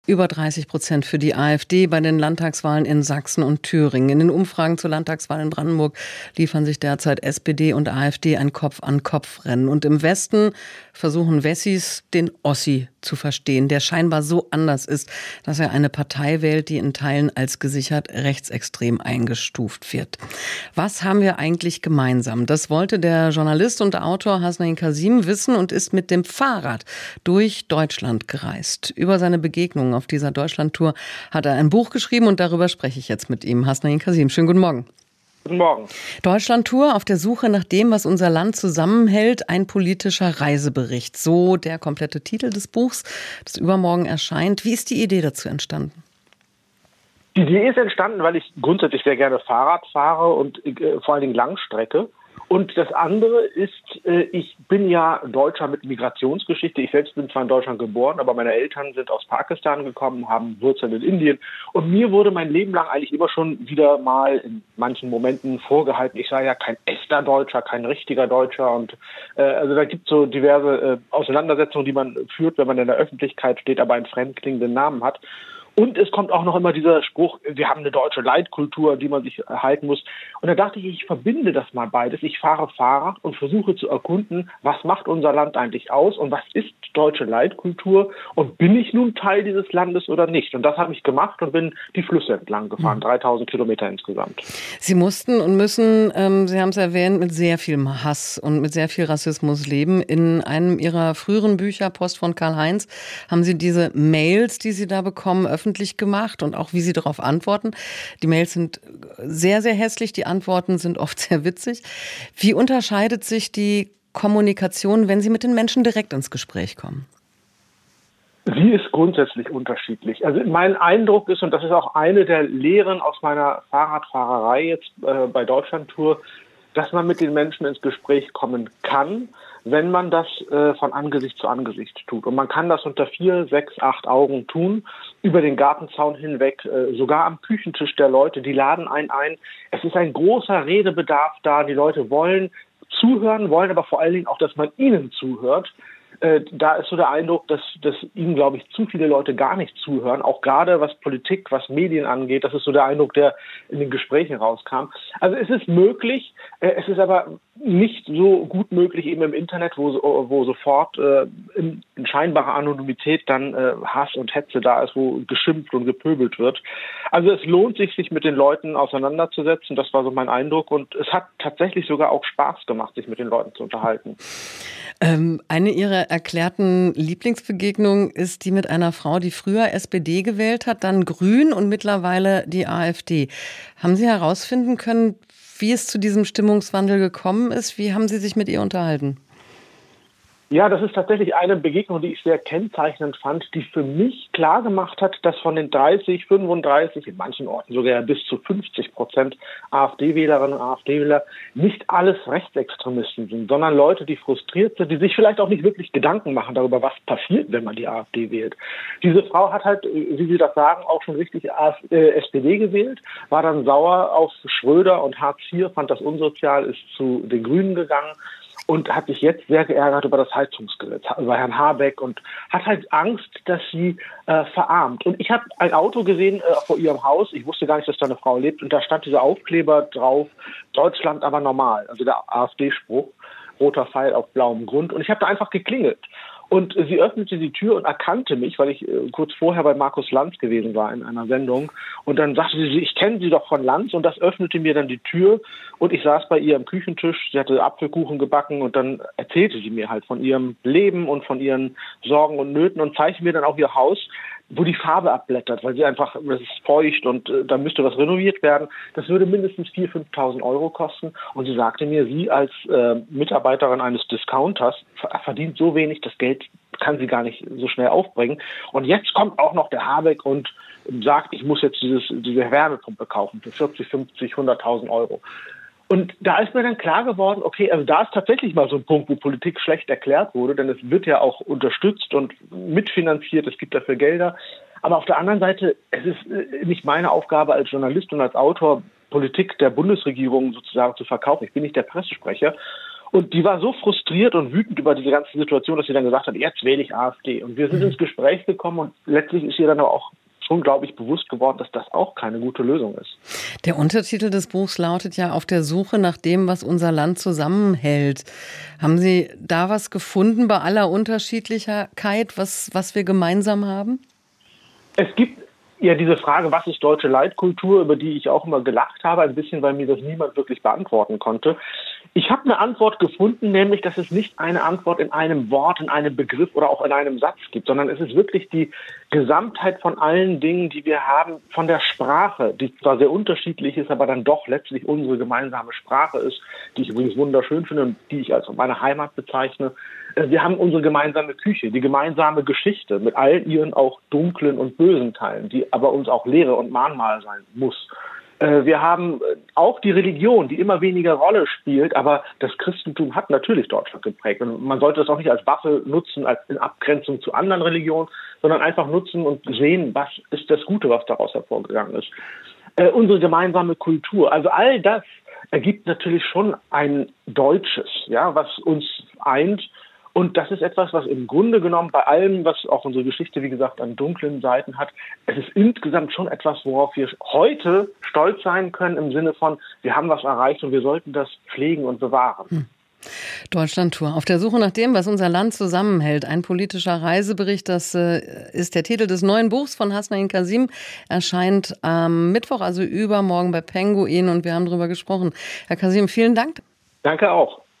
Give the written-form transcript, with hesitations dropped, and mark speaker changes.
Speaker 1: Über 30% für die AfD bei den Landtagswahlen in Sachsen und Thüringen. In den Umfragen zur Landtagswahl in Brandenburg liefern sich derzeit SPD und AfD ein Kopf-an-Kopf-Rennen. Und im Westen versuchen Wessis, den Ossi zu verstehen, der scheinbar so anders ist, dass er eine Partei wählt, die in Teilen als gesichert rechtsextrem eingestuft wird. Was haben wir eigentlich gemeinsam? Das wollte der Journalist und Autor Hasnain Kasim wissen und ist mit dem Fahrrad durch Deutschland gereist. Über seine Begegnungen auf dieser Deutschlandtour hat er ein Buch geschrieben und darüber spreche ich jetzt mit ihm. Hasnain Kasim, schönen guten Morgen.
Speaker 2: Guten Morgen.
Speaker 1: Deutschlandtour auf der Suche nach dem, was unser Land zusammenhält, ein politischer Reisebericht. So der komplette Titel des Buchs, das übermorgen erscheint. Wie ist die Idee dazu entstanden?
Speaker 2: Die Idee ist entstanden, weil ich grundsätzlich sehr gerne Fahrrad fahre und vor allen Dingen Langstrecke. Und das andere ist, ich bin ja Deutscher mit Migrationsgeschichte. Ich selbst bin zwar in Deutschland geboren, aber meine Eltern sind aus Pakistan gekommen, haben Wurzeln in Indien. Und mir wurde mein Leben lang eigentlich immer schon wieder mal in manchen Momenten vorgehalten, ich sei ja kein echter Deutscher, kein richtiger Deutscher. Und also da gibt es so diverse Auseinandersetzungen, die man führt, wenn man in der Öffentlichkeit steht, aber einen fremdklingenden Namen hat. Und es kommt auch noch immer dieser Spruch, wir haben eine deutsche Leitkultur, an die man sich halten muss. Und da dachte ich verbinde das mal beides. Ich fahre Fahrrad und versuche zu erkunden, was macht unser Land eigentlich aus und was ist deutsche Leitkultur und bin ich nun Teil dieses Landes oder nicht? Und das habe ich gemacht und bin die Flüsse entlang gefahren, 3000 Kilometer insgesamt.
Speaker 1: Sie mussten und müssen, Sie haben es erwähnt, mit sehr viel Hass und mit sehr viel Rassismus leben. In einem Ihrer früheren Bücher, Post von Karl-Heinz, haben Sie diese Mails, die Sie da bekommen, öffentlich gemacht und auch wie Sie darauf antworten. Die Mails sind sehr, sehr hässlich, die Antworten sind oft sehr witzig. Wie unterscheidet sich die Kommunikation, wenn Sie mit den Menschen direkt ins Gespräch kommen?
Speaker 2: Sie ist grundsätzlich unterschiedlich. Also mein Eindruck ist, und das ist auch eine der Lehren aus meiner Fahrradfahrerei jetzt bei Deutschlandtour, dass man mit den Menschen ins Gespräch kommen kann, wenn man das von Angesicht zu Angesicht tut. Und man kann das unter 4, 6, 8 Augen tun, über den Gartenzaun hinweg, sogar am Küchentisch der Leute, die laden einen ein. Es ist ein großer Redebedarf da. Die Leute wollen zuhören, wollen aber vor allen Dingen auch, dass man ihnen zuhört. Da ist so der Eindruck, dass ihnen, glaube ich, zu viele Leute gar nicht zuhören, auch gerade was Politik, was Medien angeht. Das ist so der Eindruck, der in den Gesprächen rauskam. Also es ist möglich, es ist aber nicht so gut möglich eben im Internet, wo sofort in scheinbarer Anonymität dann Hass und Hetze da ist, wo geschimpft und gepöbelt wird. Also es lohnt sich mit den Leuten auseinanderzusetzen. Das war so mein Eindruck. Und es hat tatsächlich sogar auch Spaß gemacht, sich mit den Leuten zu unterhalten.
Speaker 1: Eine Ihrer erklärten Lieblingsbegegnungen ist die mit einer Frau, die früher SPD gewählt hat, dann Grün und mittlerweile die AfD. Haben Sie herausfinden können, wie es zu diesem Stimmungswandel gekommen ist? Wie haben Sie sich mit ihr unterhalten?
Speaker 2: Ja, das ist tatsächlich eine Begegnung, die ich sehr kennzeichnend fand, die für mich klar gemacht hat, dass von den 30, 35, in manchen Orten sogar bis zu 50% AfD-Wählerinnen und AfD-Wähler nicht alles Rechtsextremisten sind, sondern Leute, die frustriert sind, die sich vielleicht auch nicht wirklich Gedanken machen darüber, was passiert, wenn man die AfD wählt. Diese Frau hat halt, wie Sie das sagen, auch schon richtig SPD gewählt, war dann sauer auf Schröder und Hartz IV, fand das unsozial, ist zu den Grünen gegangen und hat sich jetzt sehr geärgert über das Heizungsgesetz, über Herrn Habeck und hat halt Angst, dass sie verarmt. Und ich habe ein Auto gesehen vor ihrem Haus, ich wusste gar nicht, dass da eine Frau lebt, und da stand dieser Aufkleber drauf, Deutschland aber normal, also der AfD-Spruch, roter Pfeil auf blauem Grund. Und ich habe da einfach geklingelt. Und sie öffnete die Tür und erkannte mich, weil ich kurz vorher bei Markus Lanz gewesen war in einer Sendung. Und dann sagte sie, ich kenne Sie doch von Lanz. Und das öffnete mir dann die Tür. Und ich saß bei ihr am Küchentisch. Sie hatte Apfelkuchen gebacken. Und dann erzählte sie mir halt von ihrem Leben und von ihren Sorgen und Nöten und zeigte mir dann auch ihr Haus, wo die Farbe abblättert, weil sie einfach, das ist feucht und da müsste was renoviert werden. Das würde mindestens 4.000, 5.000 Euro kosten. Und sie sagte mir, sie als Mitarbeiterin eines Discounters verdient so wenig, das Geld kann sie gar nicht so schnell aufbringen. Und jetzt kommt auch noch der Habeck und sagt, ich muss jetzt diese Wärmepumpe kaufen für 40, 50, 100.000 Euro. Und da ist mir dann klar geworden, okay, also da ist tatsächlich mal so ein Punkt, wo Politik schlecht erklärt wurde, denn es wird ja auch unterstützt und mitfinanziert, es gibt dafür Gelder. Aber auf der anderen Seite, es ist nicht meine Aufgabe als Journalist und als Autor, Politik der Bundesregierung sozusagen zu verkaufen. Ich bin nicht der Pressesprecher. Und die war so frustriert und wütend über diese ganze Situation, dass sie dann gesagt hat, jetzt wähle ich AfD. Und wir sind ins Gespräch gekommen und letztlich ist ihr dann auch schon, glaube ich, bewusst geworden, dass das auch keine gute Lösung ist.
Speaker 1: Der Untertitel des Buchs lautet ja „Auf der Suche nach dem, was unser Land zusammenhält“. Haben Sie da was gefunden bei aller Unterschiedlichkeit, was wir gemeinsam haben?
Speaker 2: Es gibt ja diese Frage, was ist deutsche Leitkultur, über die ich auch immer gelacht habe, ein bisschen, weil mir das niemand wirklich beantworten konnte. Ich habe eine Antwort gefunden, nämlich, dass es nicht eine Antwort in einem Wort, in einem Begriff oder auch in einem Satz gibt, sondern es ist wirklich die Gesamtheit von allen Dingen, die wir haben, von der Sprache, die zwar sehr unterschiedlich ist, aber dann doch letztlich unsere gemeinsame Sprache ist, die ich übrigens wunderschön finde und die ich als meine Heimat bezeichne. Wir haben unsere gemeinsame Küche, die gemeinsame Geschichte mit all ihren auch dunklen und bösen Teilen, die aber uns auch Lehre und Mahnmal sein muss. Wir haben auch die Religion, die immer weniger Rolle spielt, aber das Christentum hat natürlich Deutschland geprägt. Und man sollte das auch nicht als Waffe nutzen, als in Abgrenzung zu anderen Religionen, sondern einfach nutzen und sehen, was ist das Gute, was daraus hervorgegangen ist. Unsere gemeinsame Kultur, also all das ergibt natürlich schon ein Deutsches, ja, was uns eint. Und das ist etwas, was im Grunde genommen bei allem, was auch unsere Geschichte, wie gesagt, an dunklen Seiten hat, es ist insgesamt schon etwas, worauf wir heute stolz sein können, im Sinne von, wir haben was erreicht und wir sollten das pflegen und bewahren.
Speaker 1: Deutschlandtour. Auf der Suche nach dem, was unser Land zusammenhält. Ein politischer Reisebericht, das ist der Titel des neuen Buchs von Hasnain Kasim. Erscheint am Mittwoch, also übermorgen bei Penguin und wir haben darüber gesprochen. Herr Kasim, vielen Dank.
Speaker 2: Danke auch.